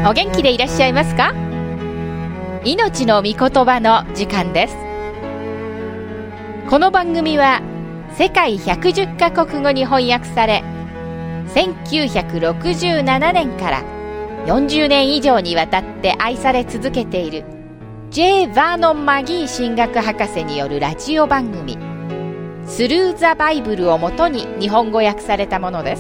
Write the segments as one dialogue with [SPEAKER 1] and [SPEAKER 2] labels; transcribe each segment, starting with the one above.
[SPEAKER 1] お元気でいらっしゃいますか？命の御言葉の時間です。この番組は世界110カ国語に翻訳され、1967年から40年以上にわたって愛され続けている J. バーノン・マギー神学博士によるラジオ番組スルー・ザ・バイブルをもとに日本語訳されたものです。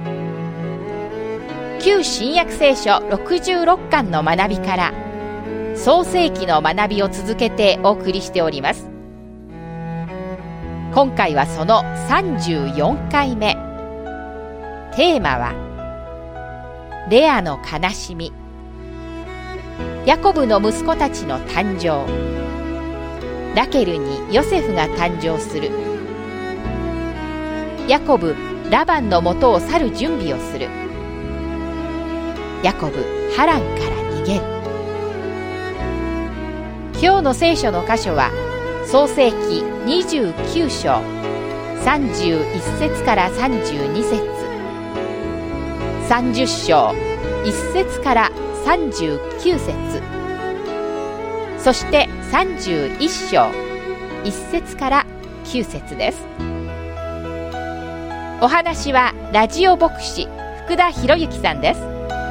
[SPEAKER 1] 旧新約聖書66巻の学びから創世記の学びを続けてお送りしております。今回はその34回目。テーマはレアの悲しみ。ヤコブの息子たちの誕生。ラケルにヨセフが誕生する。ヤコブ、ラバンのもとを去る準備をする。ヤコブ、ハランから逃げる。今日の聖書の箇所は創世記29章31節から32節、30章1節から39節、そして31章1節から9節です。お話はラジオ牧師福田博之さんです。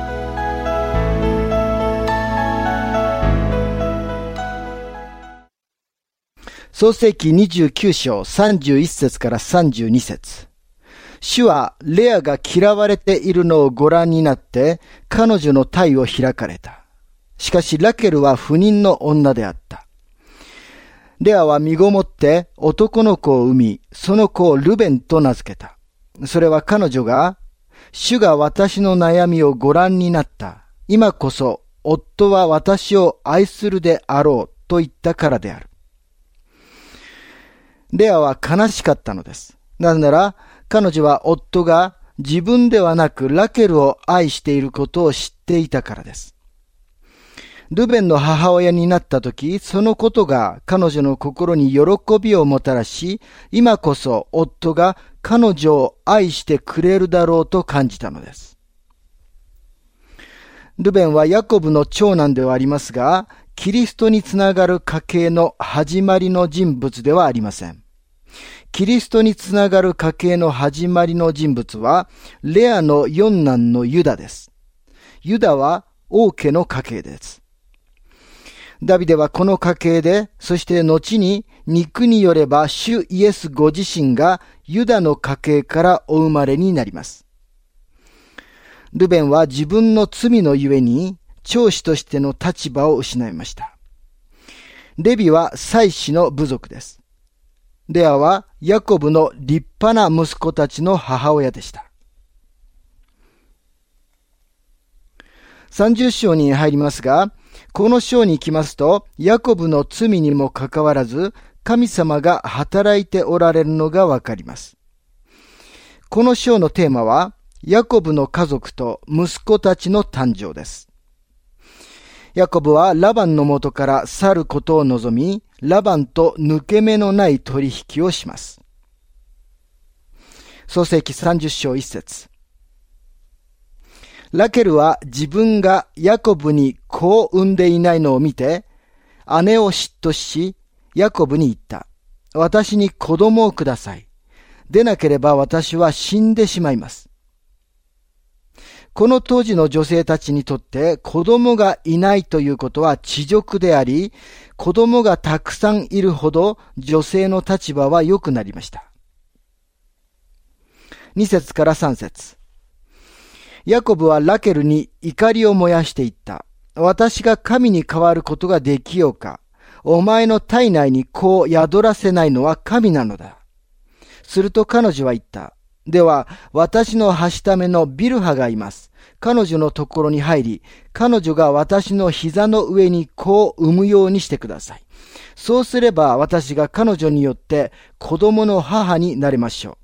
[SPEAKER 2] 創世記29章31節から32節。主はレアが嫌われているのをご覧になって彼女の胎を開かれた。しかしラケルは不妊の女であった。レアは身ごもって男の子を産み、その子をルベンと名付けた。それは彼女が、主が私の悩みをご覧になった。今こそ夫は私を愛するであろうと言ったからである。レアは悲しかったのです。なぜなら、彼女は夫が自分ではなくラケルを愛していることを知っていたからです。ルベンの母親になったとき、そのことが彼女の心に喜びをもたらし、今こそ夫が彼女を愛してくれるだろうと感じたのです。ルベンはヤコブの長男ではありますが、キリストにつながる家系の始まりの人物ではありません。キリストにつながる家系の始まりの人物は、レアの四男のユダです。ユダは王家の家系です。ダビデはこの家系で、そして後に肉によれば主イエスご自身がユダの家系からお生まれになります。ルベンは自分の罪のゆえに長子としての立場を失いました。レビは祭司の部族です。レアはヤコブの立派な息子たちの母親でした。30章に入りますが、この章に行きますと、ヤコブの罪にもかかわらず、神様が働いておられるのがわかります。この章のテーマは、ヤコブの家族と息子たちの誕生です。ヤコブはラバンの元から去ることを望み、ラバンと抜け目のない取引をします。創世記30章1節。ラケルは自分がヤコブに子を産んでいないのを見て、姉を嫉妬し、ヤコブに言った。私に子供をください。でなければ私は死んでしまいます。この当時の女性たちにとって子供がいないということは恥辱であり、子供がたくさんいるほど女性の立場は良くなりました。2節から3節。ヤコブはラケルに怒りを燃やしていった。私が神に代わることができようか。お前の体内に子を宿らせないのは神なのだ。すると彼女は言った。では、私のはしためのビルハがいます。彼女のところに入り、彼女が私の膝の上に子を産むようにしてください。そうすれば私が彼女によって子供の母になれましょう。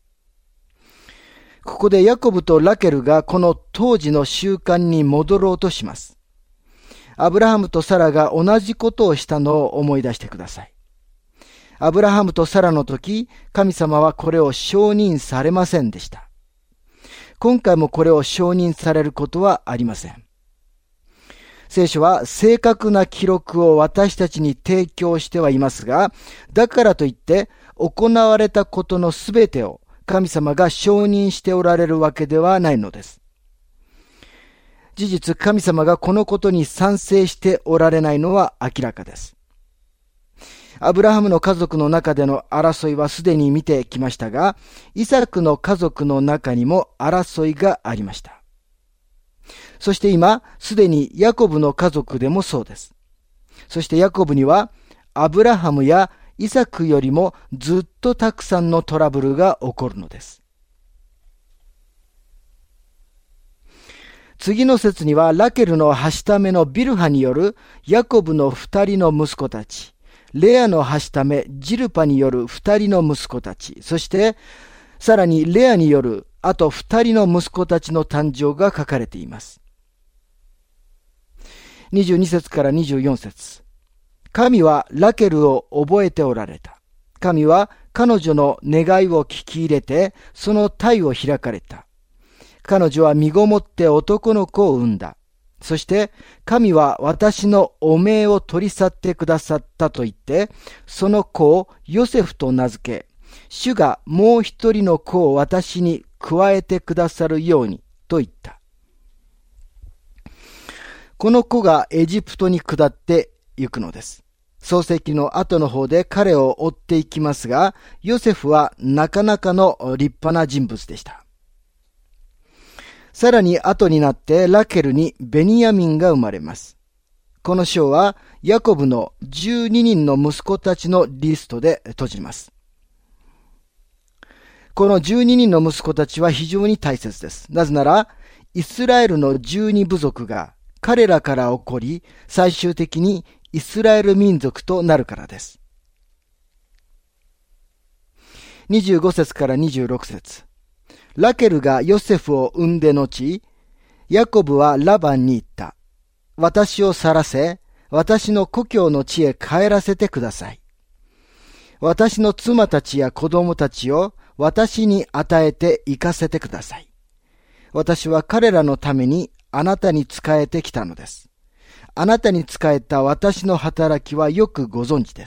[SPEAKER 2] ここでヤコブとラケルがこの当時の習慣に戻ろうとします。アブラハムとサラが同じことをしたのを思い出してください。アブラハムとサラの時、神様はこれを承認されませんでした。今回もこれを承認されることはありません。 聖書は正確な記録を私たちに提供してはいますが、だからといって行われたことのすべてを神様が承認しておられるわけではないのです。事実、神様がこのことに賛成しておられないのは明らかです。アブラハムの家族の中での争いはすでに見てきましたが、イサクの家族の中にも争いがありました。そして今、すでにヤコブの家族でもそうです。そしてヤコブには、アブラハムやイサクよりもずっとたくさんのトラブルが起こるのです。次の節には、ラケルのはしためのビルハによるヤコブの2人の息子たち、レアのはしためジルパによる2人の息子たち、そしてさらにレアによるあと2人の息子たちの誕生が書かれています。22節から24節。神はラケルを覚えておられた。神は彼女の願いを聞き入れて、その胎を開かれた。彼女は身ごもって男の子を産んだ。そして神は私の汚名を取り去ってくださったと言って、その子をヨセフと名付け、主がもう一人の子を私に加えてくださるようにと言った。この子がエジプトに下って行くのです。創世記の後の方で彼を追っていきますが、ヨセフはなかなかの立派な人物でした。さらに後になってラケルにベニヤミンが生まれます。この章はヤコブの12人の息子たちのリストで閉じます。この12人の息子たちは非常に大切です。なぜなら、イスラエルの12部族が彼らから起こり、最終的にイスラエル民族となるからです。25節から26節。ラケルがヨセフを産んで後、ヤコブはラバンに言った。私を去らせ、私の故郷の地へ帰らせてください。私の妻たちや子供たちを私に与えて行かせてください。私は彼らのためにあなたに仕えてきたのです。あなたに仕えた私の働きはよくご存知です。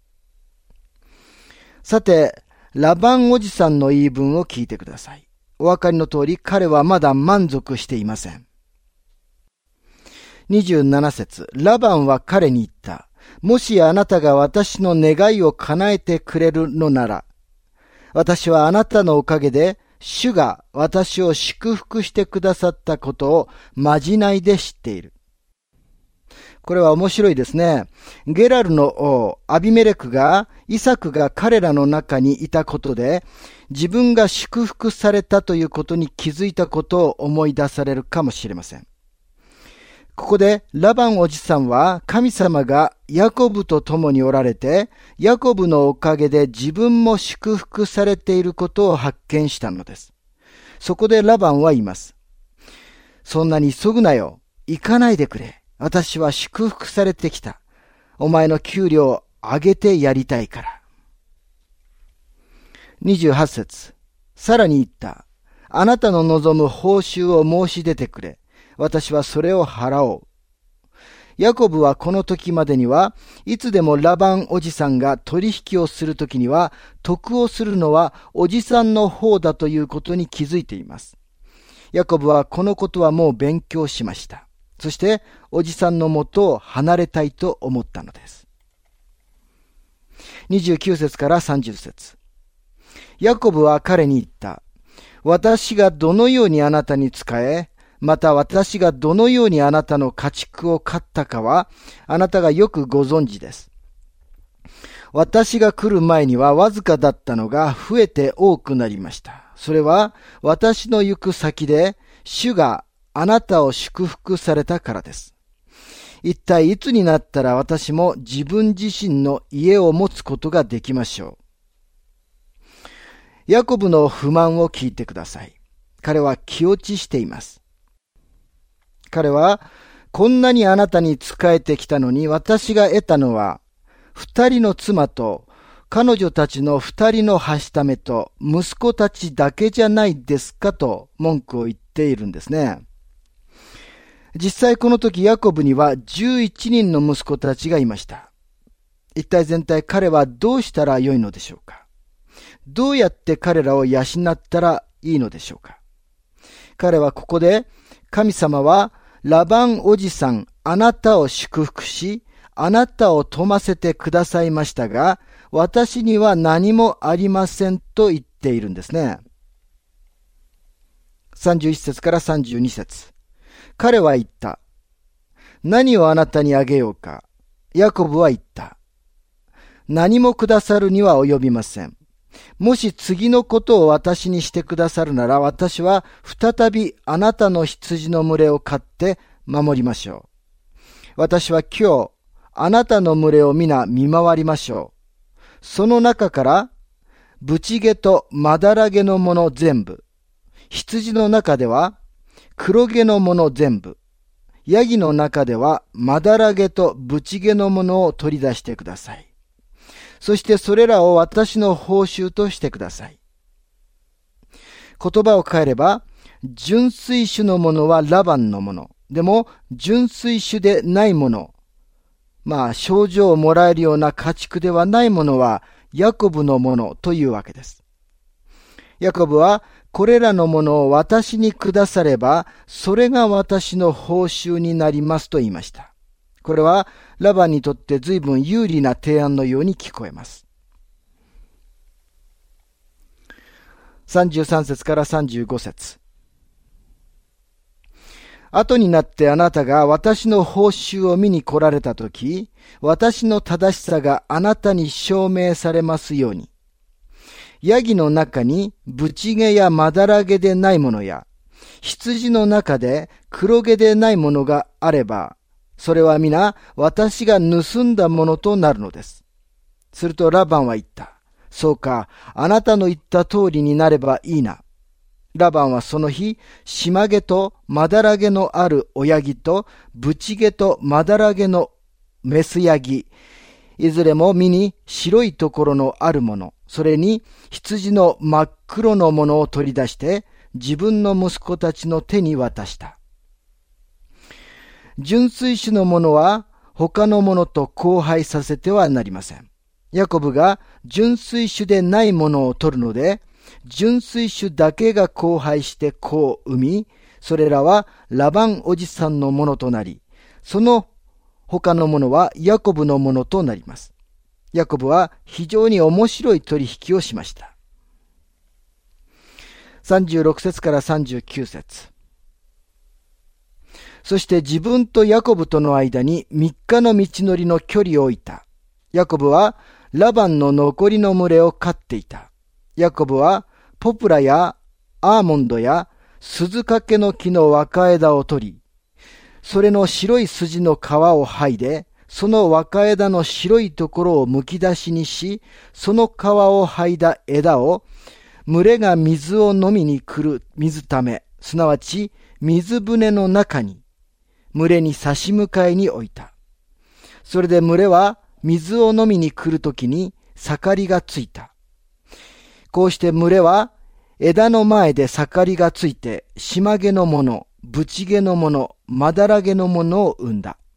[SPEAKER 2] さて、ラバンおじさんの言い分を聞いてください。お分かりの通り、彼はまだ満足していません。27節。ラバンは彼に言った。もしあなたが私の願いを叶えてくれるのなら、私はあなたのおかげで、主が私を祝福してくださったことをまじないで知っている。これは面白いですね。ゲラルの王アビメレクがイサクが彼らの中にいたことで自分が祝福されたということに気づいたことを思い出されるかもしれません。ここでラバンおじさんは神様がヤコブと共におられてヤコブのおかげで自分も祝福されていることを発見したのです。そこでラバンは言います。そんなに急ぐなよ。行かないでくれ。私は祝福されてきた。お前の給料を上げてやりたいから。28節。さらに言った。あなたの望む報酬を申し出てくれ。私はそれを払おう。ヤコブはこの時までにはいつでもラバンおじさんが取引をするときには得をするのはおじさんの方だということに気づいています。ヤコブはこのことはもう勉強しました。そしておじさんのもとを離れたいと思ったのです。29節から30節。ヤコブは彼に言った。私がどのようにあなたに仕え、また私がどのようにあなたの家畜を飼ったかは、あなたがよくご存知です。私が来る前にはわずかだったのが増えて多くなりました。それは私の行く先で主があなたを祝福されたからです。一体いつになったら私も自分自身の家を持つことができましょう。ヤコブの不満を聞いてください。彼は気落ちしています。彼はこんなにあなたに仕えてきたのに私が得たのは2人の妻と彼女たちの2人のはしためと息子たちだけじゃないですかと文句を言っているんですね。 実際この時ヤコブには11人の息子たちがいました。一体全体彼はどうしたらよいのでしょうか。どうやって彼らを養ったらいいのでしょうか。彼はここで、神様はラバンおじさんあなたを祝福し、あなたを富ませてくださいましたが、私には何もありませんと言っているんですね。31節から32節。彼は言った。何をあなたにあげようか。ヤコブは言った。何もくださるには及びません。もし次のことを私にしてくださるなら、私は再びあなたの羊の群れを飼って守りましょう。私は今日、あなたの群れを皆見回りましょう。その中から、ブチゲとまだらげのもの全部、羊の中では黒毛のもの全部、ヤギの中ではまだらげとブチゲのものを取り出してください。そしてそれらを私の報酬としてください。言葉を変えれば、純粋種のものはラバンのもの。でも、純粋種でないもの。賞状をもらえるような家畜ではないものは、ヤコブのものというわけです。ヤコブは、これらのものを私にくだされば、それが私の報酬になりますと言いました。これは、ラバンにとって随分有利な提案のように聞こえます。33節から35節。後になってあなたが私の報酬を見に来られたとき、私の正しさがあなたに証明されますように。ヤギの中にブチゲやまだらげでないものや、羊の中で黒毛でないものがあれば、それは皆私が盗んだものとなるのです。するとラバンは言った。そうか、あなたの言った通りになればいいな。ラバンはその日、しまげとまだらげのある親木と、ぶち毛とまだらげのメスヤギ、いずれも身に白いところのあるもの、それに羊の真っ黒のものを取り出して、自分の息子たちの手に渡した。純粋種のものは他のものと交配させてはなりません。ヤコブが純粋種でないものを取るので、純粋種だけが交配して子を産み、それらはラバンおじさんのものとなり、その他のものはヤコブのものとなります。ヤコブは非常に面白い取引をしました。36節から39節。そして自分とヤコブとの間に3日の道のりの距離を置いた。ヤコブはラバンの残りの群れを飼っていた。ヤコブはポプラやアーモンドや鈴掛の木の若枝を取り、それの白い筋の皮を剥いで、その若枝の白いところをむき出しにし、その皮を剥いだ枝を群れが水を飲みに来る水ため、すなわち水舟の中に、群れに差し向かいに置いた。それで群れは水を飲みに来るときに盛りがついた。こうして群れは枝の前で盛りがついて、しまげのもの、ぶちげのもの、まだらげのものを生んだ。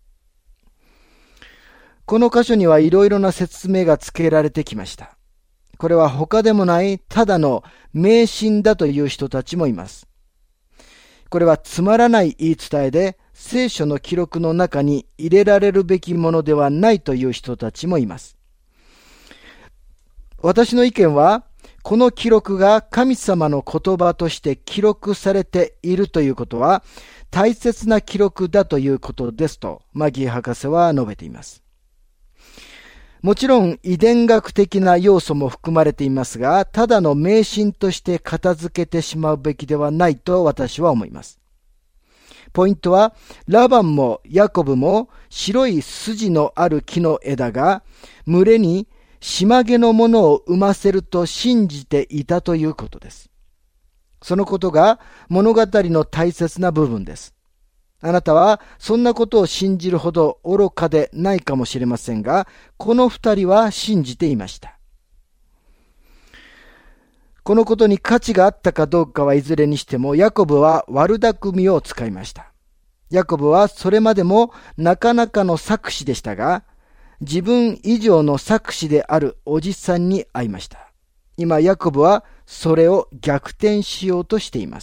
[SPEAKER 2] この箇所にはいろいろな説明が付けられてきました。これは他でもないただの迷信だという人たちもいます。これはつまらない言い伝えで、聖書の記録の中に入れられるべきものではないという人たちもいます。私の意見は、この記録が神様の言葉として記録されているということは、大切な記録だということですと、マギー博士は述べています。もちろん遺伝学的な要素も含まれていますが、ただの迷信として片付けてしまうべきではないと私は思います。ポイントは、ラバンもヤコブも白い筋のある木の枝が群れにしまげのものを生ませると信じていたということです。そのことが物語の大切な部分です。あなたはそんなことを信じるほど愚かでないかもしれませんが、この二人は信じていました。このことに価値があったかどうかはいずれにしても、ヤコブは悪巧みを使いました。 ヤコブはそれまでもなかなかの策士でしたが、自分以上の策士であるおじさんに会いました。今、ヤコブはそれを逆転しようとしています。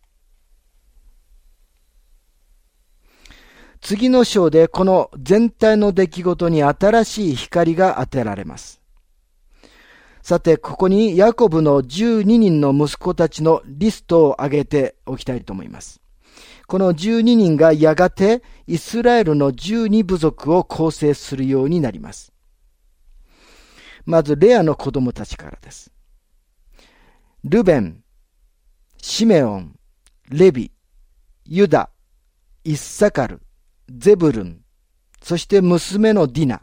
[SPEAKER 2] 次の章でこの全体の出来事に新しい光が当てられます。さて、ここにヤコブの12人の息子たちのリストを挙げておきたいと思います。この12人がやがてイスラエルの12部族を構成するようになります。まずレアの子供たちからです。ルベン、シメオン、レビ、ユダ、イッサカル、ゼブルン、そして娘のディナ。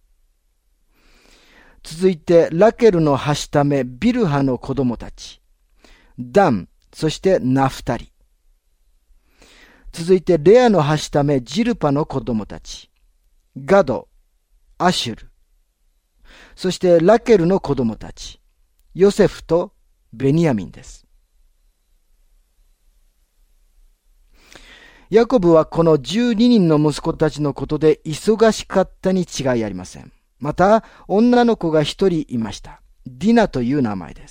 [SPEAKER 2] 続いてラケルのはしためビルハの子供たち、ダン、そしてナフタリ。続いてレアのはしためジルパの子供たち、ガド、アシュル。そしてラケルの子供たち、ヨセフとベニヤミンです。ヤコブはこの12人の息子たちのことで忙しかったに違いありません。また、女の子が一人いました。ディナという名前です。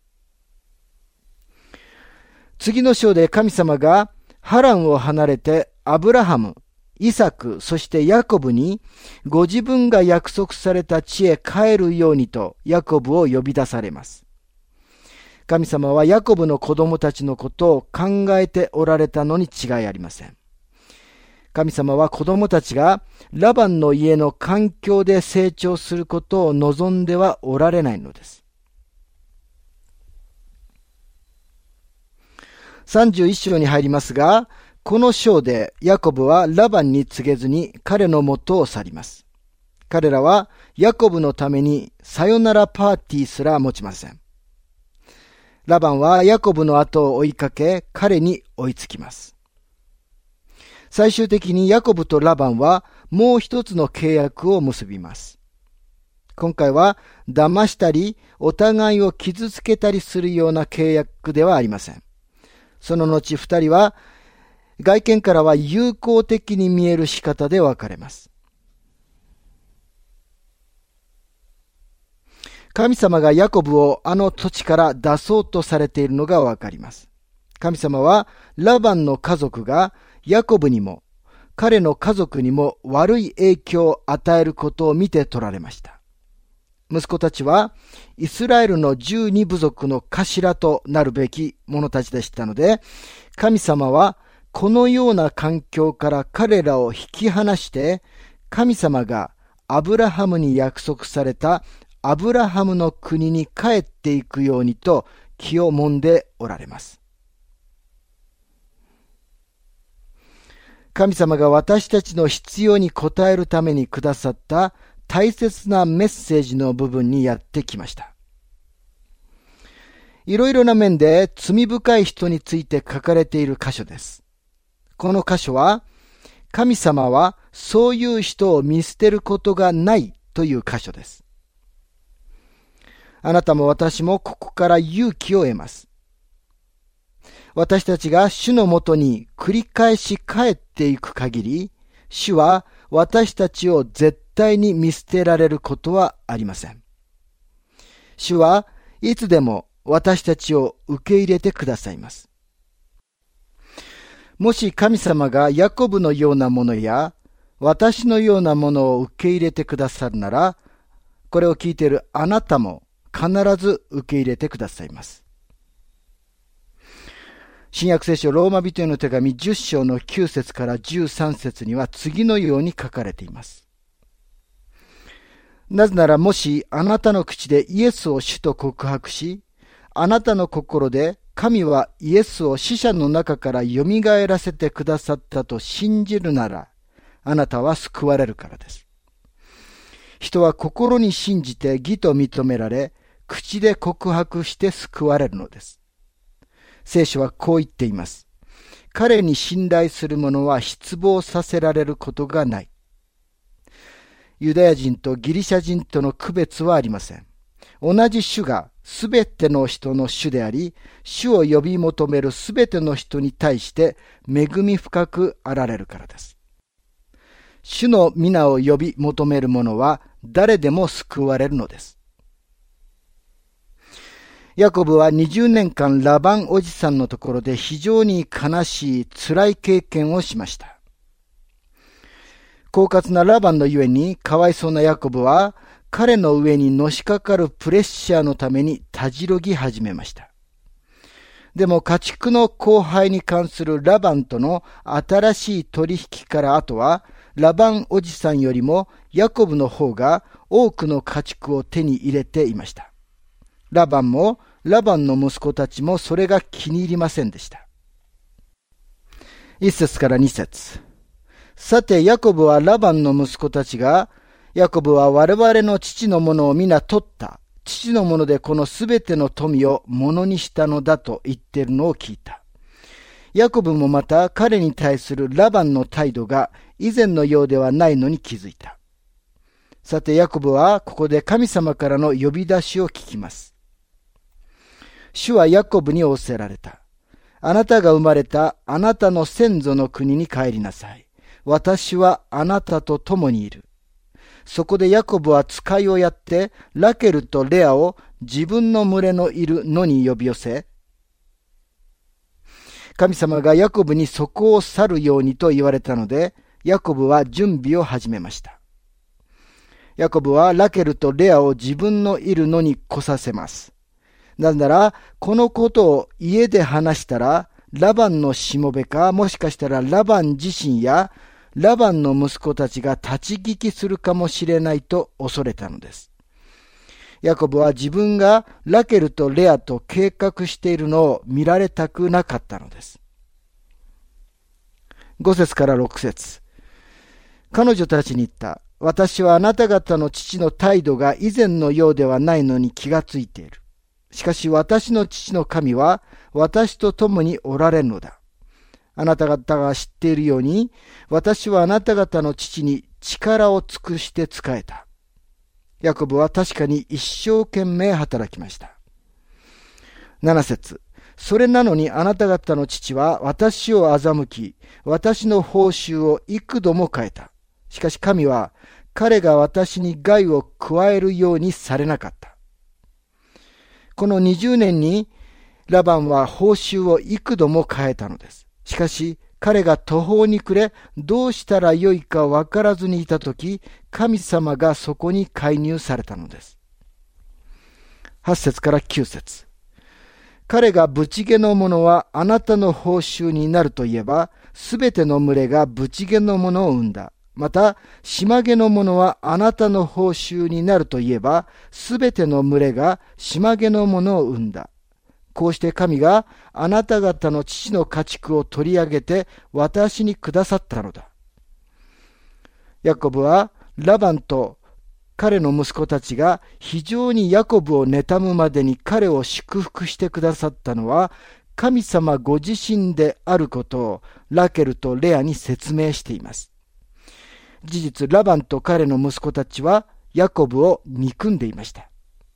[SPEAKER 2] 次の章で神様がハランを離れてアブラハム、イサク、そしてヤコブにご自分が約束された地へ帰るようにとヤコブを呼び出されます。神様はヤコブの子供たちのことを考えておられたのに違いありません。神様は子供たちがラバンの家の環境で成長することを望んではおられないのです。31章に入りますが、この章でヤコブはラバンに告げずに彼の元を去ります。彼らはヤコブのためにさよならパーティーすら持ちません。ラバンはヤコブの後を追いかけ、彼に追いつきます。最終的にヤコブとラバンはもう一つの契約を結びます。今回は騙したり、お互いを傷つけたりするような契約ではありません。その後二人は外見からは友好的に見える仕方で別れます。神様がヤコブをあの土地から出そうとされているのがわかります。神様はラバンの家族がヤコブにも彼の家族にも悪い影響を与えることを見て取られました。息子たちはイスラエルの12部族の頭となるべき者たちでしたので、神様はこのような環境から彼らを引き離して、神様がアブラハムに約束されたアブラハムの国に帰っていくようにと気をもんでおられます。神様が私たちの必要に応えるためにくださった大切なメッセージの部分にやってきました。いろいろな面で罪深い人について書かれている箇所です。この箇所は、神様はそういう人を見捨てることがないという箇所です。あなたも私もここから勇気を得ます。私たちが主のもとに繰り返し帰っていく限り、主は私たちを絶対に見捨てられることはありません。主はいつでも私たちを受け入れてくださいます。もし神様がヤコブのようなものや私のようなものを受け入れてくださるなら、これを聞いているあなたも必ず受け入れてくださいます。新約聖書ローマ人への手紙10章の9節から13節には次のように書かれています。なぜならもしあなたの口でイエスを主と告白し、あなたの心で神はイエスを死者の中からよみがえらせてくださったと信じるなら、あなたは救われるからです。人は心に信じて義と認められ、口で告白して救われるのです。聖書はこう言っています。彼に信頼する者は失望させられることがない。ユダヤ人とギリシャ人との区別はありません。同じ主がすべての人の主であり、主を呼び求めるすべての人に対して恵み深くあられるからです。主の皆を呼び求める者は誰でも救われるのです。ヤコブは20年間ラバンおじさんのところで非常に悲しい辛い経験をしました。狡猾なラバンのゆえにかわいそうなヤコブは彼の上にのしかかるプレッシャーのためにたじろぎ始めました。でも家畜の交配に関するラバンとの新しい取引から後は、ラバンおじさんよりもヤコブの方が多くの家畜を手に入れていました。ラバンもラバンの息子たちもそれが気に入りませんでした。1節から2節。さてヤコブはラバンの息子たちが、ヤコブは我々の父のものを皆取った。父のものでこのすべての富をものにしたのだと言っているのを聞いた。ヤコブもまた彼に対するラバンの態度が以前のようではないのに気づいた。さてヤコブはここで神様からの呼び出しを聞きます。主はヤコブに仰せられた。あなたが生まれたあなたの先祖の国に帰りなさい。私はあなたと共にいる。そこでヤコブは使いをやってラケルとレアを自分の群れのいる野に呼び寄せ、神様がヤコブにそこを去るようにと言われたので、ヤコブは準備を始めました。ヤコブはラケルとレアを自分のいる野に来させます。なぜなら、このことを家で話したら、ラバンのしもべか、もしかしたらラバン自身や、ラバンの息子たちが立ち聞きするかもしれないと恐れたのです。ヤコブは自分がラケルとレアと計画しているのを見られたくなかったのです。5節から6節。彼女たちに言った。私はあなた方の父の態度が以前のようではないのに気がついている。しかし私の父の神は私と共におられるのだ。あなた方が知っているように、私はあなた方の父に力を尽くして仕えた。ヤコブは確かに一生懸命働きました。7節。それなのにあなた方の父は私を欺き、私の報酬を幾度も変えた。しかし神は彼が私に害を加えるようにされなかった。この20年にラバンは報酬を幾度も変えたのです。しかし彼が途方に暮れ、どうしたらよいかわからずにいたとき、神様がそこに介入されたのです。8節から9節。彼がブチゲのものはあなたの報酬になると言えば、すべての群れがブチゲのものを生んだ。また、島毛のものはあなたの報酬になると言えば、すべての群れが島毛のものを生んだ。こうして神があなた方の父の家畜を取り上げて私にくださったのだ。ヤコブはラバンと彼の息子たちが非常にヤコブを妬むまでに彼を祝福してくださったのは神様ご自身であることをラケルとレアに説明しています。事実、ラバンと彼の息子たちはヤコブを憎んでいました。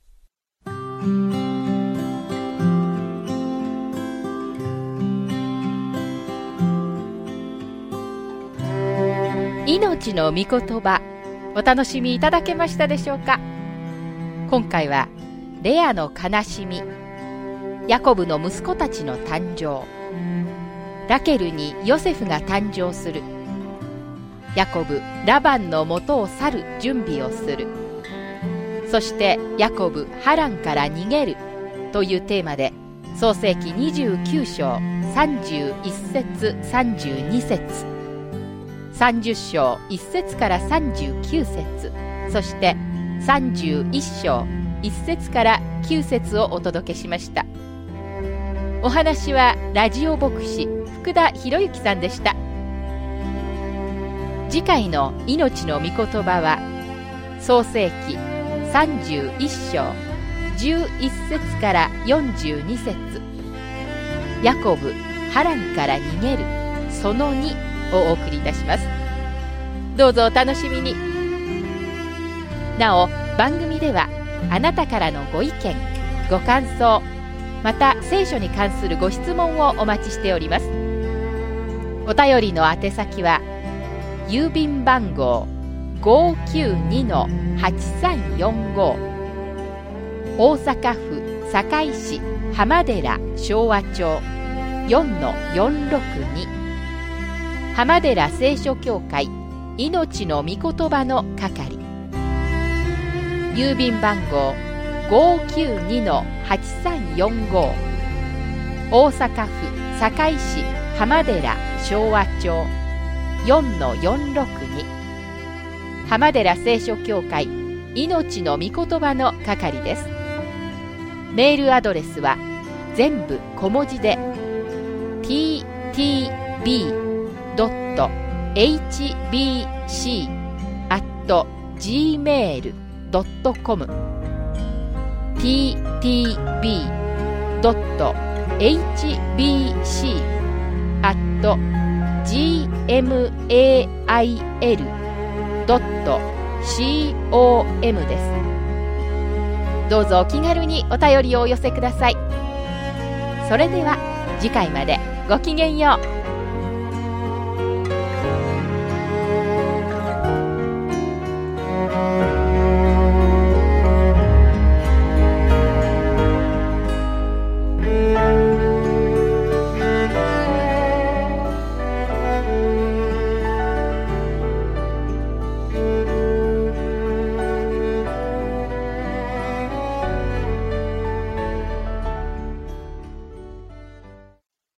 [SPEAKER 1] 命の御言葉、お楽しみいただけましたでしょうか。今回はレアの悲しみ、ヤコブの息子たちの誕生、ラケルにヨセフが誕生する、ヤコブラバンの元を去る準備をする、そしてヤコブハランから逃げるというテーマで、創世記29章31節32節、30章1節から39節、そして31章1節から9節をお届けしました。お話はラジオ牧師福田博之さんでした。次回の命の御言葉は創世記31章11節から42節、ヤコブハランから逃げるその2をお送りいたします。どうぞお楽しみに。なお、番組ではあなたからのご意見ご感想、また聖書に関するご質問をお待ちしております。お便りの宛先は郵便番号 592-8345 大阪府堺市浜寺昭和町 4-462 浜寺聖書協会命の御言葉の係、郵便番号 592-8345 大阪府堺市浜寺昭和町 4-462 浜寺聖書協会命の御言葉の係です。メールアドレスは全部小文字で ttb.hbc@gmail.com ttb.hbc@gmail.com です。どうぞお気軽にお便りをお寄せください。それでは次回までごきげんよう。